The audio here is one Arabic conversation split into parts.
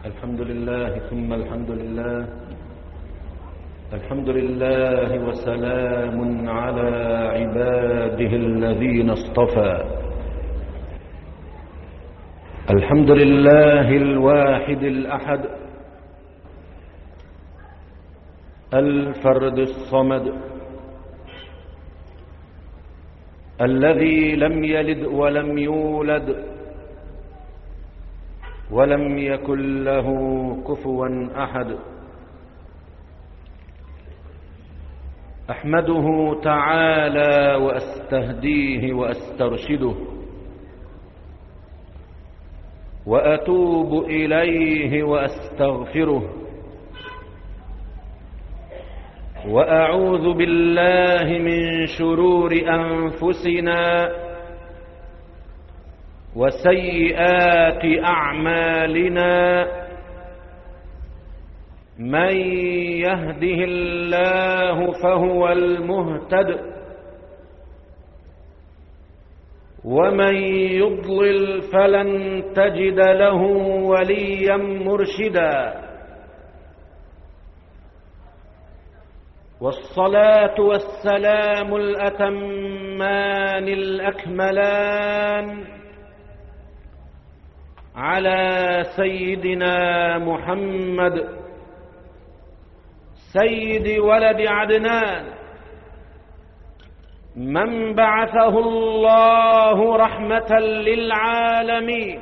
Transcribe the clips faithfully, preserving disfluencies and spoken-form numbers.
الحمد لله ثم الحمد لله الحمد لله وسلام على عباده الذين اصطفى. الحمد لله الواحد الأحد الفرد الصمد الذي لم يلد ولم يولد ولم يكن له كفوا أحد. أحمده تعالى وأستهديه وأسترشده وأتوب إليه وأستغفره وأعوذ بالله من شرور أنفسنا وسيئات أعمالنا. من يهده الله فهو المهتد ومن يضلل فلن تجد له وليا مرشدا. والصلاة والسلام الأتمان الأكملان على سيدنا محمد سيد ولد عدنان، من بعثه الله رحمة للعالمين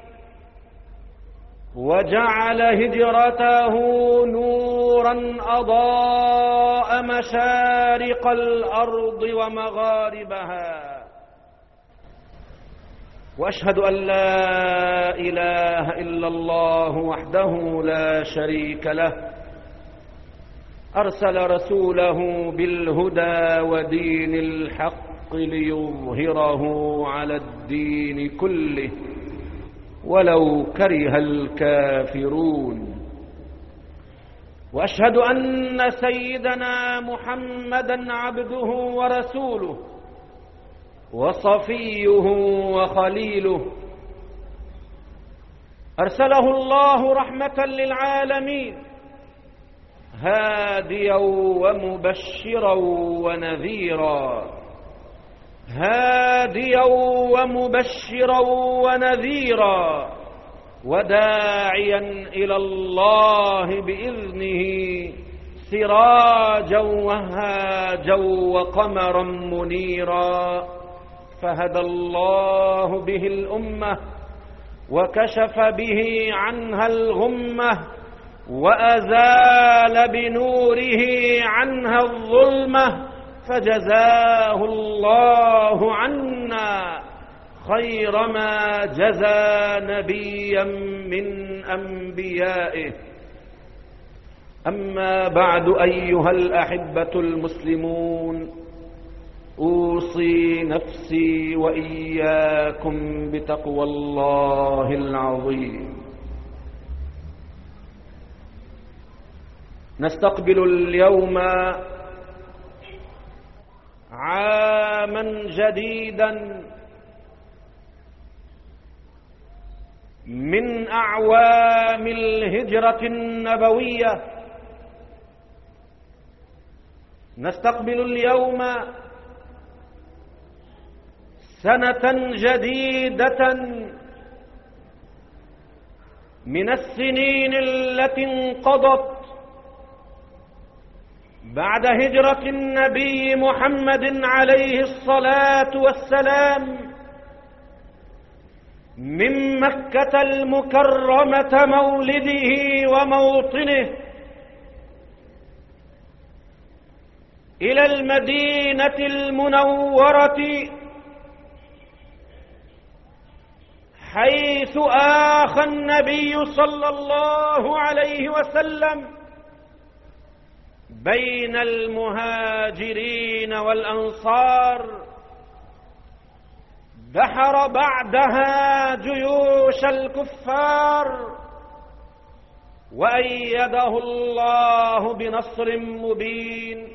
وجعل هجرته نورا أضاء مشارق الأرض ومغاربها. وأشهد أن لا إله إلا الله وحده لا شريك له، أرسل رسوله بالهدى ودين الحق ليظهره على الدين كله ولو كره الكافرون. وأشهد أن سيدنا محمدًا عبده ورسوله وصفيه وخليله، أرسله الله رحمة للعالمين هاديا ومبشرا ونذيرا هاديا ومبشرا ونذيرا وداعيا إلى الله بإذنه سراجا وهاجا وقمرا منيرا. فهدى الله به الأمة وكشف به عنها الغمة وأزال بنوره عنها الظلمة، فجزاه الله عنا خير ما جزى نبيا من أنبيائه. أما بعد، أيها الأحبة المسلمون، أوصي نفسي وإياكم بتقوى الله العظيم. نستقبل اليوم عاما جديدا من أعوام الهجرة النبوية. نستقبل اليوم سنة جديدة من السنين التي انقضت بعد هجرة النبي محمد عليه الصلاة والسلام من مكة المكرمة مولده وموطنه إلى المدينة المنورة، حيث آخى النبي صلى الله عليه وسلم بين المهاجرين والأنصار، دحر بعدها جيوش الكفار وأيده الله بنصر مبين،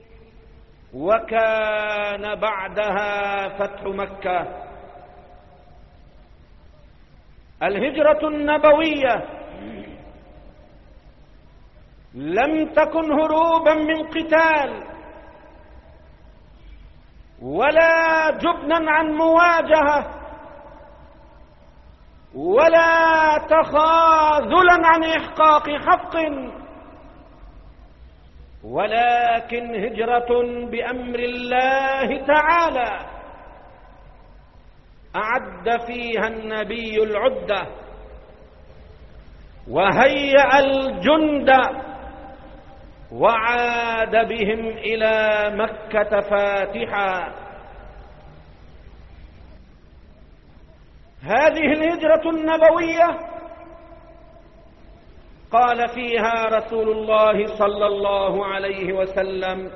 وكان بعدها فتح مكة. الهجرة النبوية لم تكن هروبا من قتال ولا جبنا عن مواجهة ولا تخاذلا عن إحقاق حق، ولكن هجرة بأمر الله تعالى أعد فيها النبي العدة وهيأ الجند وعاد بهم إلى مكة فاتحا. هذه الهجرة النبوية قال فيها رسول الله صلى الله عليه وسلم: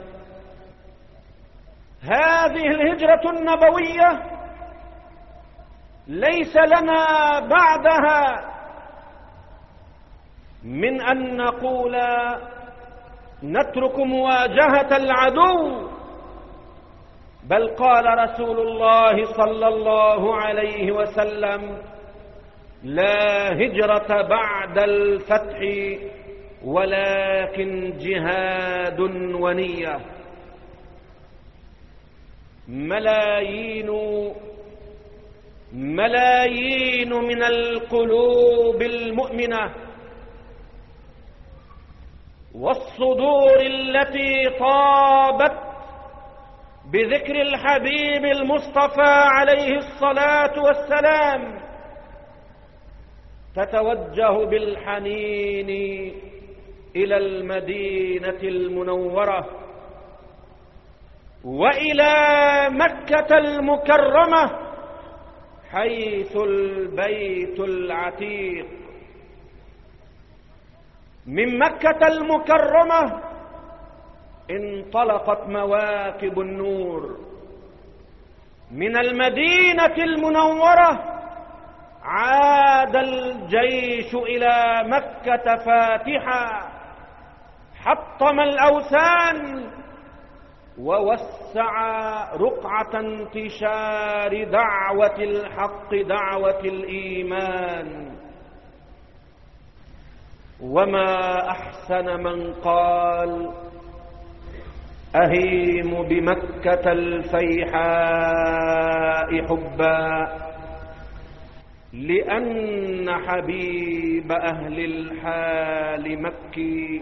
هذه الهجرة النبوية ليس لنا بعدها من أن نقول نترك مواجهة العدو، بل قال رسول الله صلى الله عليه وسلم: لا هجرة بعد الفتح ولكن جهاد ونية. ملايين ملايين من القلوب المؤمنة والصدور التي طابت بذكر الحبيب المصطفى عليه الصلاة والسلام تتوجه بالحنين إلى المدينة المنورة وإلى مكة المكرمة حيث البيت العتيق. من مكة المكرمة انطلقت مواكب النور، من المدينة المنورة عاد الجيش إلى مكة فاتحا، حطم الأوثان ووسع رقعة انتشار دعوة الحق، دعوة الإيمان. وما أحسن من قال: أهيم بمكة الفيحاء حبا، لأن حبيب أهل الحال مكي،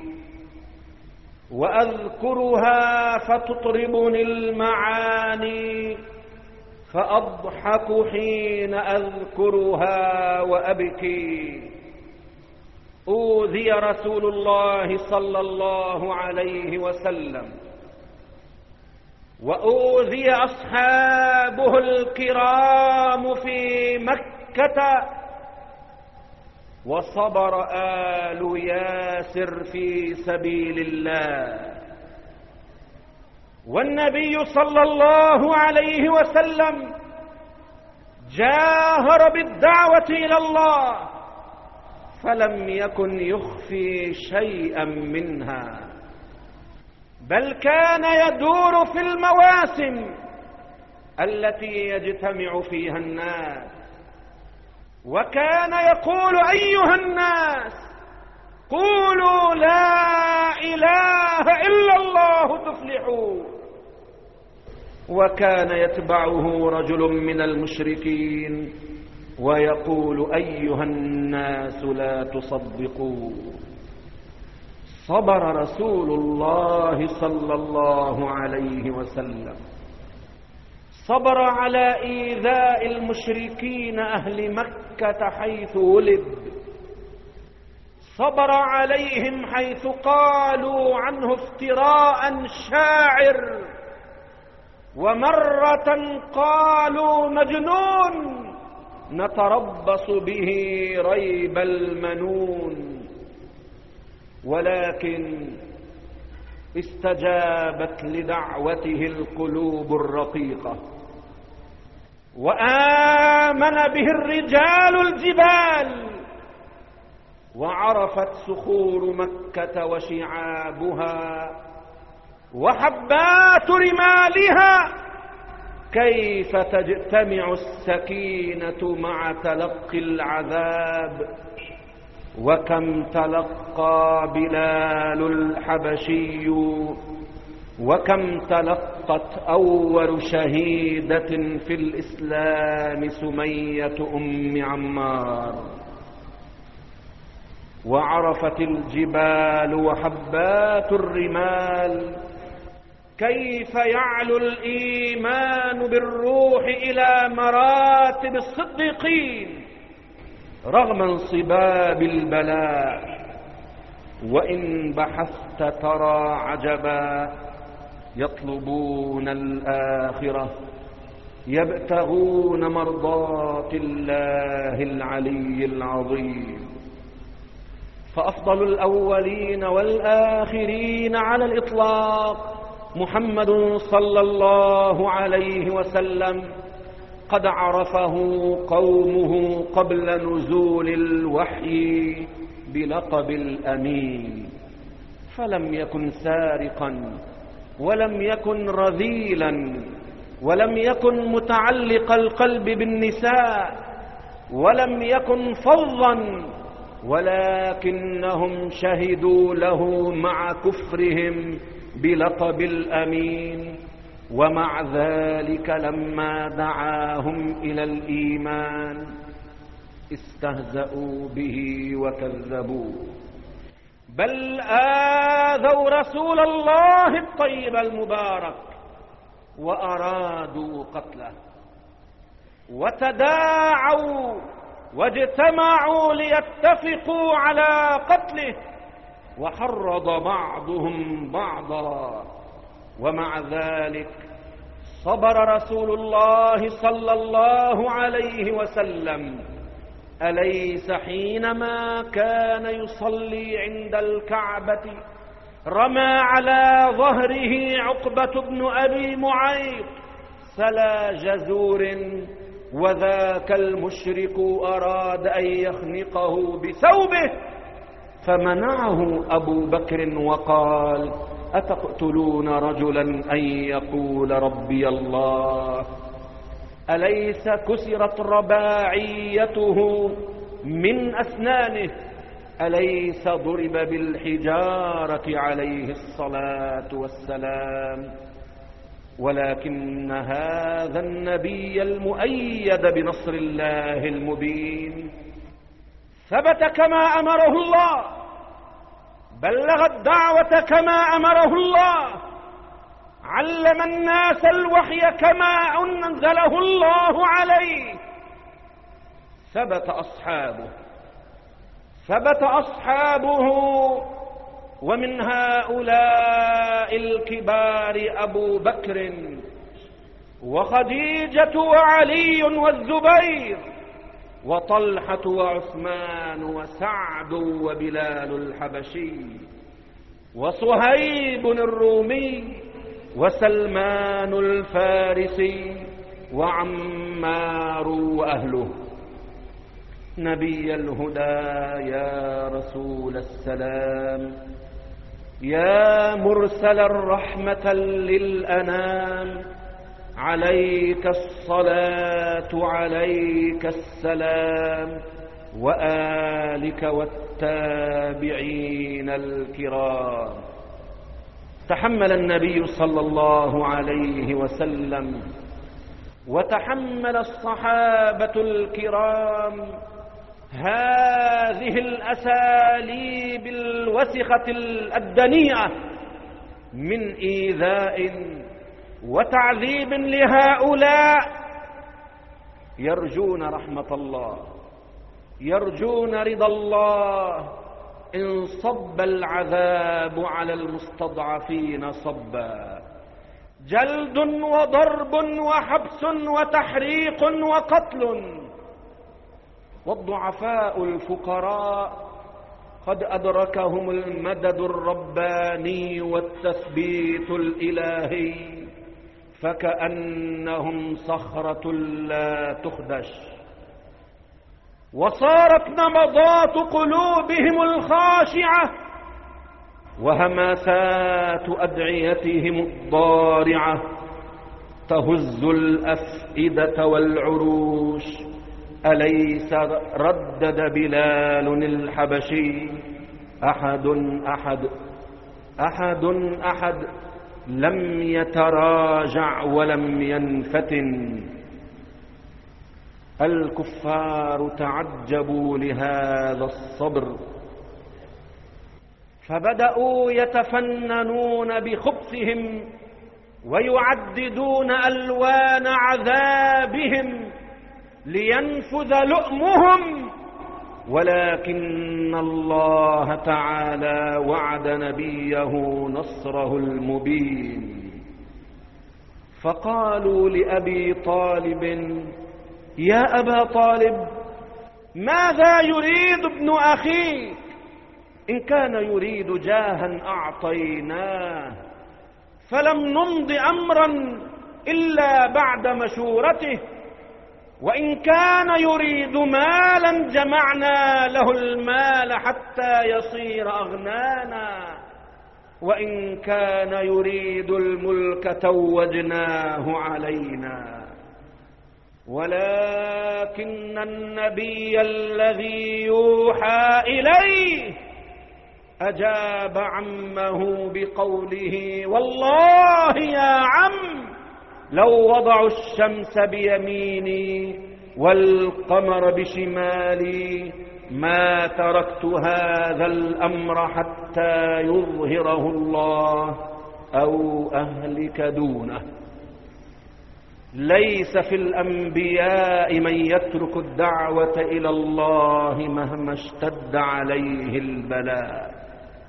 وأذكرها فتطربني المعاني، فأضحك حين أذكرها وأبكي. أوذي رسول الله صلى الله عليه وسلم وأوذي أصحابه الكرام في مكة، وصبر آل ياسر في سبيل الله. والنبي صلى الله عليه وسلم جاهر بالدعوة إلى الله فلم يكن يخفي شيئا منها، بل كان يدور في المواسم التي يجتمع فيها الناس، وكان يقول: أيها الناس قولوا لا إله إلا الله تفلحوا. وكان يتبعه رجل من المشركين ويقول: أيها الناس لا تصدقوا. صبر رسول الله صلى الله عليه وسلم، صبر على إيذاء المشركين أهل مكة حيث ولد، صبر عليهم حيث قالوا عنه افتراء شاعر، ومرة قالوا مجنون نتربص به ريب المنون. ولكن استجابت لدعوته القلوب الرقيقة، وآمن به الرجال الجبال، وعرفت صخور مكة وشعابها وحبات رمالها كيف تجتمع السكينة مع تلقي العذاب وكم تلقى بلال الحبشي وكم تلقت أول شهيدة في الإسلام سمية أم عمار. وعرفت الجبال وحبات الرمال كيف يعلو الإيمان بالروح إلى مراتب الصديقين رغم انصباب البلاء. وإن بحثت ترى عجبا يطلبون الآخرة يبتغون مرضات الله العلي العظيم. فأفضل الأولين والآخرين على الإطلاق محمد صلى الله عليه وسلم قد عرفه قومه قبل نزول الوحي بلقب الأمين، فلم يكن سارقا ولم يكن رذيلا ولم يكن متعلق القلب بالنساء ولم يكن فظا، ولكنهم شهدوا له مع كفرهم بلقب الأمين. ومع ذلك لما دعاهم إلى الإيمان استهزأوا به وكذبوه، بل آذوا رسول الله الطيب المبارك وأرادوا قتله، وتداعوا واجتمعوا ليتفقوا على قتله، وحرض بعضهم بعضا. ومع ذلك صبر رسول الله صلى الله عليه وسلم. أليس حينما كان يصلي عند الكعبة رمى على ظهره عقبة بن أبي معيط سلا جزور، وذاك المشرك أراد أن يخنقه بثوبه فمنعه أبو بكر وقال: أتقتلون رجلا أن يقول ربي الله؟ أليس كسرت رباعيته من أسنانه؟ أليس ضرب بالحجارة عليه الصلاة والسلام؟ ولكن هذا النبي المؤيد بنصر الله المبين ثبت كما أمره الله، بلغ الدعوة كما أمره الله، علم الناس الوحي كما أنزله الله عليه. ثبت أصحابه ثبت أصحابه ومن هؤلاء الكبار أبو بكر وخديجة وعلي والزبير وطلحة وعثمان وسعد وبلال الحبشي وصهيب الرومي وسلمان الفارسي وعمار وأهله. نبي الهدى يا رسول السلام، يا مرسل الرحمة للأنام، عليك الصلاة عليك السلام، وآلك والتابعين الكرام. تحمل النبي صلى الله عليه وسلم وتحمل الصحابة الكرام هذه الأساليب الوسخة الدنيئة من إيذاء وتعذيب لهؤلاء، يرجون رحمة الله، يرجون رضا الله، إن صب العذاب على المستضعفين صبا، جلد وضرب وحبس وتحريق وقتل. والضعفاء الفقراء قد أدركهم المدد الرباني والتثبيت الإلهي، فكأنهم صخرة لا تخدش، وصارت نبضات قلوبهم الخاشعة وهماسات أدعيتهم الضارعة تهز الأفئدة والعروش أليس ردد بلال الحبشي أحد أحد أحد أحد لم يتراجع ولم ينفتن. الكفار تعجبوا لهذا الصبر، فبدأوا يتفننون بخبثهم ويعددون ألوان عذابهم لينفذ لؤمهم، ولكن الله تعالى وعد نبيه نصره المبين. فقالوا لأبي طالب: يا أبا طالب، ماذا يريد ابن أخيك؟ إن كان يريد جاها أعطيناه، فلم نمض أمرا إلا بعد مشورته، وإن كان يريد مالا جمعنا له المال حتى يصير أغنانا، وإن كان يريد الملك توجناه علينا. ولكن النبي الذي يوحى إليه أجاب عمه بقوله: والله يا عم، لو وضعوا الشمس بيميني والقمر بشمالي ما تركت هذا الأمر حتى يظهره الله أو أهلك دونه. ليس في الأنبياء من يترك الدعوة إلى الله مهما اشتد عليه البلاء.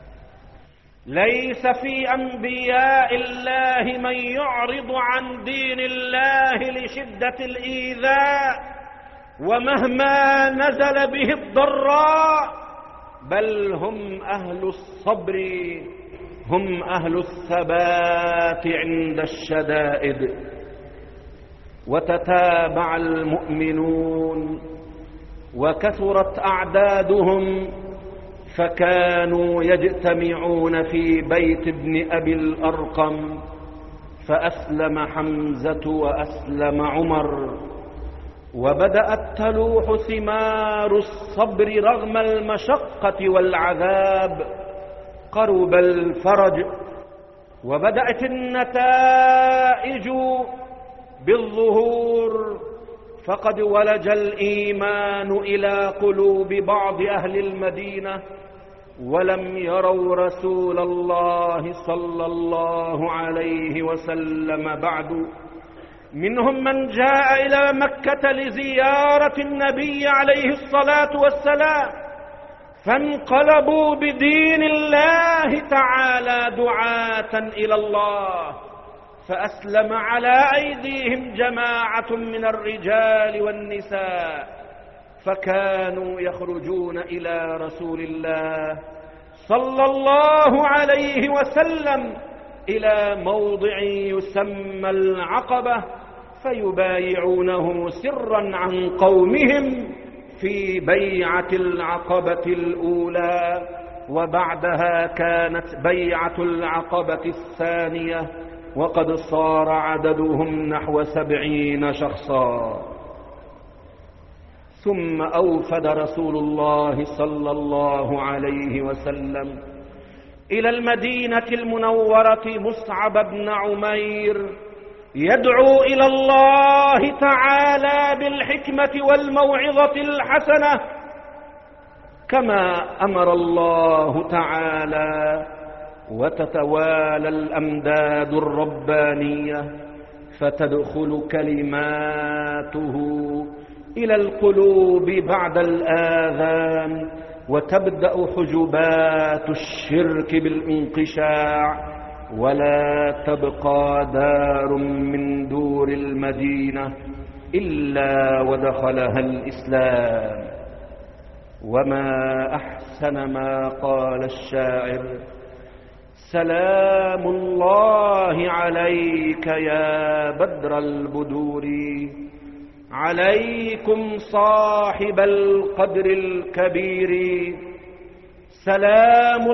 ليس في أنبياء الله من يعرض عن دين الله لشدة الإيذاء ومهما نزل به الضراء، بل هم أهل الصبر، هم أهل الثبات عند الشدائد. وتتابع المؤمنون وكثرت أعدادهم، فكانوا يجتمعون في بيت ابن أبي الأرقم، فأسلم حمزة وأسلم عمر، وبدأت تلوح ثمار الصبر رغم المشقة والعذاب. قرب الفرج وبدأت النتائج بالظهور، فقد ولج الإيمان إلى قلوب بعض أهل المدينة، ولم يروا رسول الله صلى الله عليه وسلم بعد. منهم من جاء إلى مكة لزيارة النبي عليه الصلاة والسلام، فانقلبوا بدين الله تعالى دعاة إلى الله، فأسلم على أيديهم جماعة من الرجال والنساء، فكانوا يخرجون إلى رسول الله صلى الله عليه وسلم إلى موضع يسمى العقبة، فيبايعونه سرا عن قومهم في بيعة العقبة الأولى، وبعدها كانت بيعة العقبة الثانية، وقد صار عددهم نحو سبعين شخصا. ثم أوفد رسول الله صلى الله عليه وسلم إلى المدينة المنورة مصعب بن عمير، يدعو إلى الله تعالى بالحكمة والموعظة الحسنة، كما أمر الله تعالى، وتتوالى الأمداد الربانية، فتدخل كلماته إلى القلوب بعد الآذان، وتبدأ حجبات الشرك بالانقشاع، ولا تبقى دار من دور المدينة إلا ودخلها الإسلام. وما أحسن ما قال الشاعر: سلام الله عليك يا بدر البدور، عليكم صاحب القدر الكبير، سلام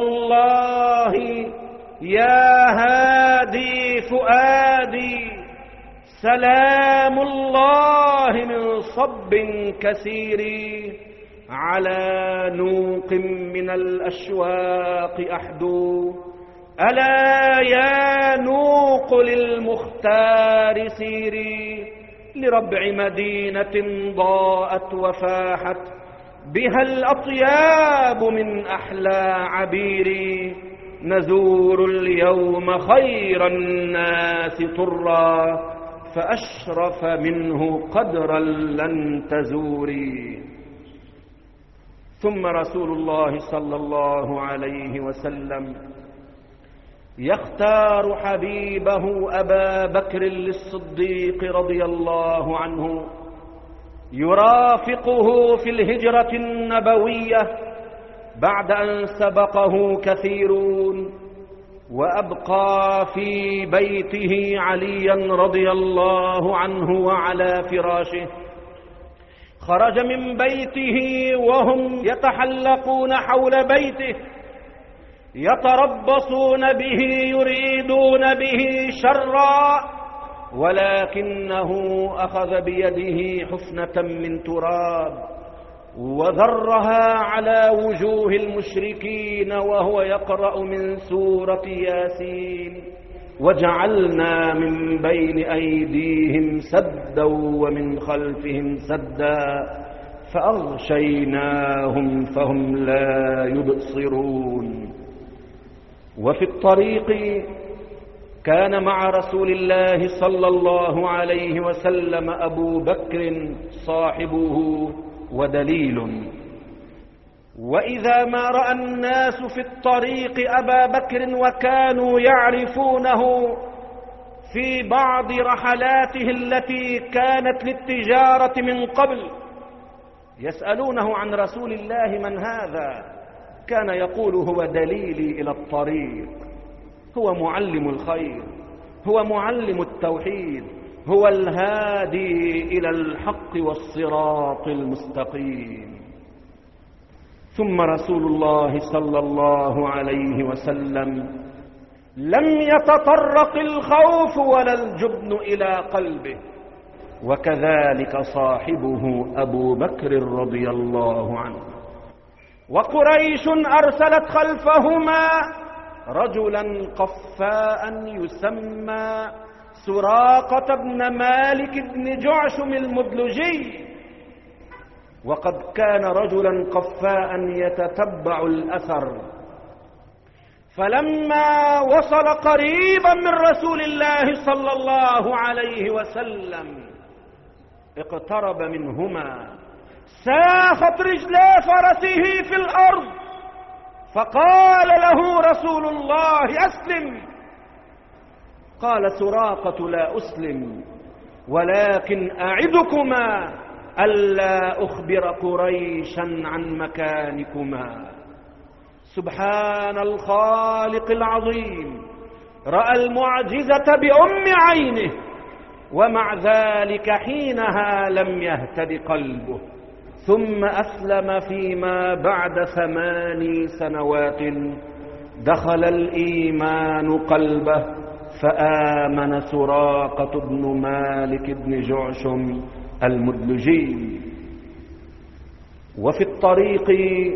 الله يا هادي فؤادي، سلام الله من صب كثير على نوق من الأشواق أحدو. ألا يا نوق للمختار سيري لربع مدينة ضاءت وفاحت بها الأطياب من أحلى عبيري. نزور اليوم خير الناس طرا فأشرف منه قدرا لن تزوري. ثم رسول الله صلى الله عليه وسلم يختار حبيبه أبا بكر للصديق رضي الله عنه يرافقه في الهجرة النبوية بعد أن سبقه كثيرون، وأبقى في بيته عليا رضي الله عنه وعلى فراشه. خرج من بيته وهم يتحلقون حول بيته يتربصون به يريدون به شرا، ولكنه أخذ بيده حفنة من تراب وذرها على وجوه المشركين وهو يقرأ من سورة ياسين: وجعلنا من بين أيديهم سدا ومن خلفهم سدا فأغشيناهم فهم لا يبصرون. وفي الطريق كان مع رسول الله صلى الله عليه وسلم أبو بكر صاحبه ودليل. وإذا ما رأى الناس في الطريق أبا بكر وكانوا يعرفونه في بعض رحلاته التي كانت للتجارة من قبل يسألونه عن رسول الله: من هذا؟ كان يقول: هو دليلي إلى الطريق، هو معلم الخير، هو معلم التوحيد، هو الهادي إلى الحق والصراط المستقيم. ثم رسول الله صلى الله عليه وسلم لم يتطرق الخوف ولا الجبن إلى قلبه، وكذلك صاحبه أبو بكر رضي الله عنه. وقريش أرسلت خلفهما رجلا قفاء يسمى سراقة بن مالك بن جعشم المدلجي، وقد كان رجلا قفاء يتتبع الأثر. فلما وصل قريبا من رسول الله صلى الله عليه وسلم اقترب منهما، ساخت رجلا فرسه في الأرض، فقال له رسول الله: أسلم. قال سراقة: لا أسلم، ولكن أعدكما ألا أخبر قريشا عن مكانكما. سبحان الخالق العظيم، رأى المعجزة بأم عينه، ومع ذلك حينها لم يهتد قلبه، ثم أسلم فيما بعد ثماني سنوات دخل الإيمان قلبه، فآمن سراقة بن مالك بن جعشم المدلجي. وفي الطريق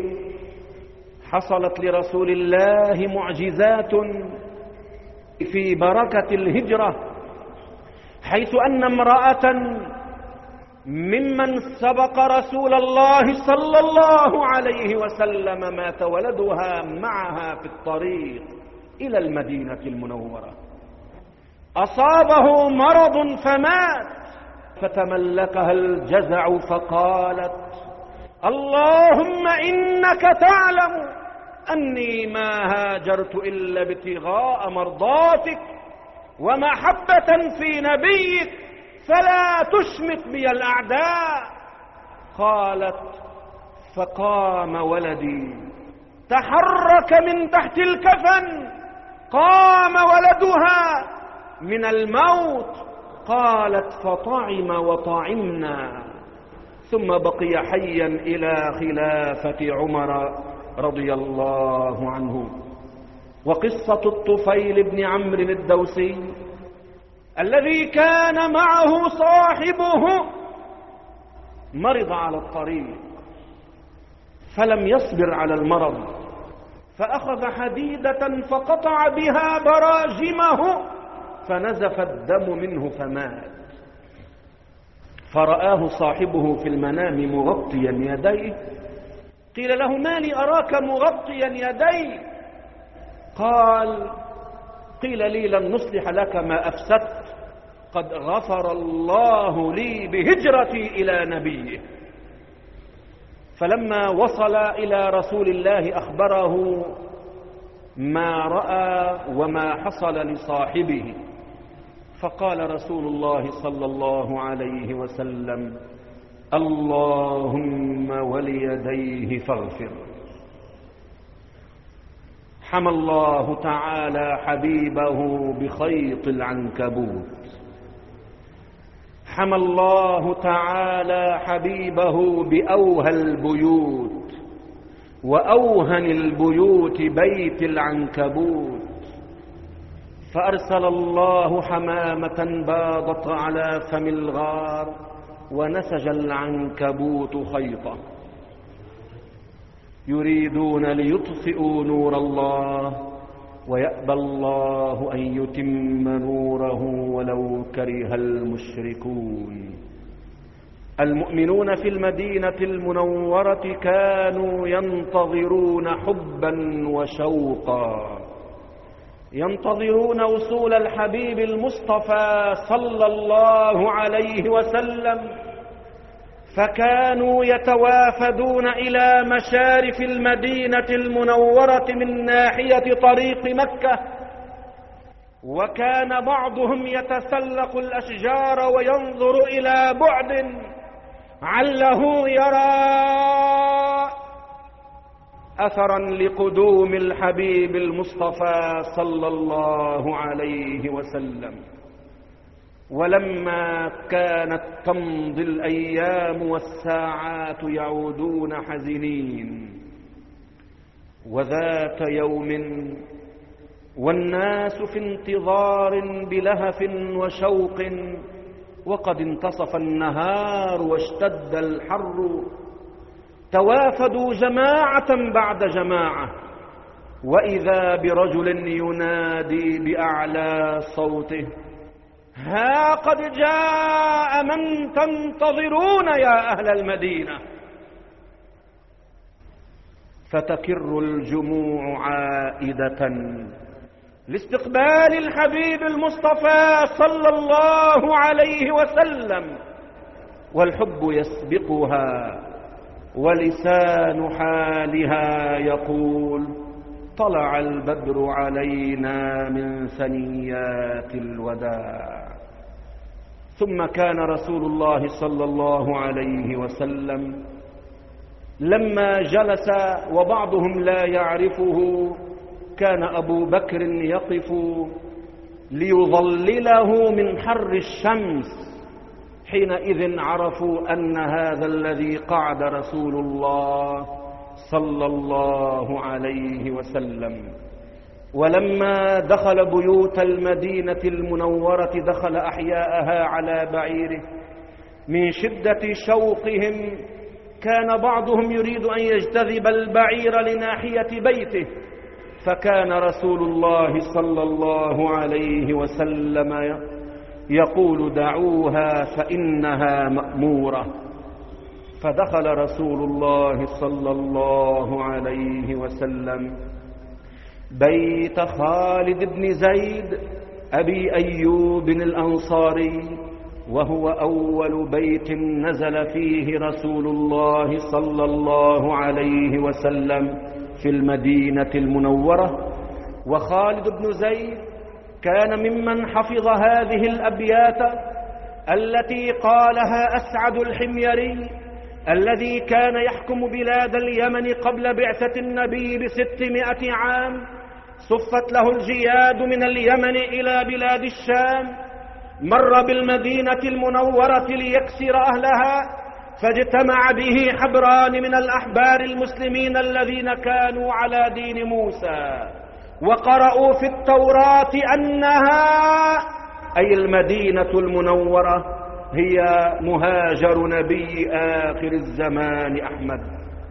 حصلت لرسول الله معجزات في بركة الهجرة، حيث أن امرأة ممن سبق رسول الله صلى الله عليه وسلم مات ولدها معها في الطريق إلى المدينة المنورة، أصابه مرض فمات، فتملكها الجزع فقالت: اللهم إنك تعلم أني ما هاجرت إلا ابتغاء مرضاتك ومحبة في نبيك، فلا تشمت بي الأعداء. قالت: فقام ولدي، تحرك من تحت الكفن، قام ولدها من الموت. قالت: فطعم وطعمنا، ثم بقي حيا إلى خلافة عمر رضي الله عنه. وقصة الطفيل بن عمرو الدوسي الذي كان معه صاحبه مرض على الطريق فلم يصبر على المرض، فأخذ حديدة فقطع بها براجمه فنزف الدم منه فمات. فرآه صاحبه في المنام مغطيا يديه، قيل له: ما لي أراك مغطيا يديه؟ قال: قيل لي لن نصلح لك ما أفسدت، قد غفر الله لي بهجرتي إلى نبيه. فلما وصل إلى رسول الله أخبره ما رأى وما حصل لصاحبه، فقال رسول الله صلى الله عليه وسلم: اللهم وليديه فاغفر. حمى الله تعالى حبيبه بخيط العنكبوت، حمى الله تعالى حبيبه بأوهى البيوت، وأوهن البيوت بيت العنكبوت. فأرسل الله حمامة باضت على فم الغار ونسج العنكبوت خيطه. يريدون ليطفئوا نور الله ويأبى الله أن يتم نوره ولو كره المشركون. المؤمنون في المدينة المنورة كانوا ينتظرون حبا وشوقا، ينتظرون وصول الحبيب المصطفى صلى الله عليه وسلم، فكانوا يتوافدون إلى مشارف المدينة المنورة من ناحية طريق مكة، وكان بعضهم يتسلق الأشجار وينظر إلى بعد عله يرى أثرا لقدوم الحبيب المصطفى صلى الله عليه وسلم. ولما كانت تمضي الأيام والساعات يعودون حزنين. وذات يوم والناس في انتظار بلهف وشوق، وقد انتصف النهار واشتد الحر، توافدوا جماعة بعد جماعة، وإذا برجل ينادي بأعلى صوته: ها قد جاء من تنتظرون يا أهل المدينة. فتكر الجموع عائدة لاستقبال الحبيب المصطفى صلى الله عليه وسلم، والحب يسبقها، ولسان حالها يقول: طلع البدر علينا من ثنيات الوداع. ثم كان رسول الله صلى الله عليه وسلم لما جلس وبعضهم لا يعرفه، كان أبو بكر يقف ليظلله من حر الشمس. حينئذ عرفوا أن هذا الذي قعد رسول الله صلى الله عليه وسلم. ولما دخل بيوت المدينة المنورة دخل أحياءها على بعيره. من شدة شوقهم كان بعضهم يريد أن يجتذب البعير لناحية بيته، فكان رسول الله صلى الله عليه وسلم يقول: دعوها فإنها مأمورة. فدخل رسول الله صلى الله عليه وسلم بيت خالد بن زيد أبي أيوب الأنصاري، وهو أول بيت نزل فيه رسول الله صلى الله عليه وسلم في المدينة المنورة. وخالد بن زيد كان ممن حفظ هذه الأبيات التي قالها أسعد الحميري الذي كان يحكم بلاد اليمن قبل بعثة النبي بستمائة عام. صفت له الجياد من اليمن إلى بلاد الشام، مر بالمدينة المنورة ليكسر أهلها، فاجتمع به حبران من الأحبار المسلمين الذين كانوا على دين موسى، وقرأوا في التوراة أنها أي المدينة المنورة هي مهاجر نبي آخر الزمان أحمد.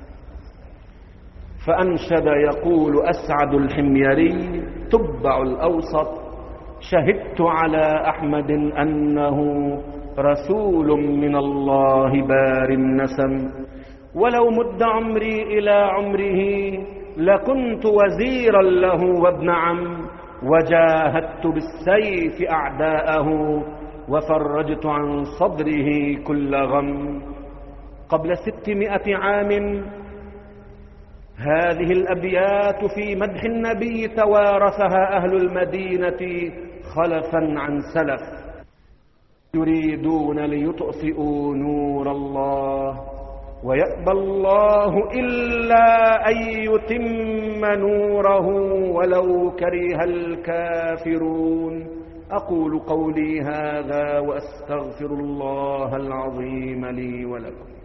فأنشد يقول أسعد الحميري تبع الأوسط: شهدت على أحمد أنه رسول من الله بار النسم، ولو مد عمري إلى عمره لكنت وزيرا له وابن عم، وجاهدت بالسيف أعداءه وفرجت عن صدره كل غم. قبل ستمائة عام هذه الأبيات في مدح النبي توارثها أهل المدينة خلفا عن سلف، يريدون ليطفئوا نور الله ويأبى الله إلا أن يتم نوره ولو كره الكافرون. أقول قولي هذا وأستغفر الله العظيم لي ولكم.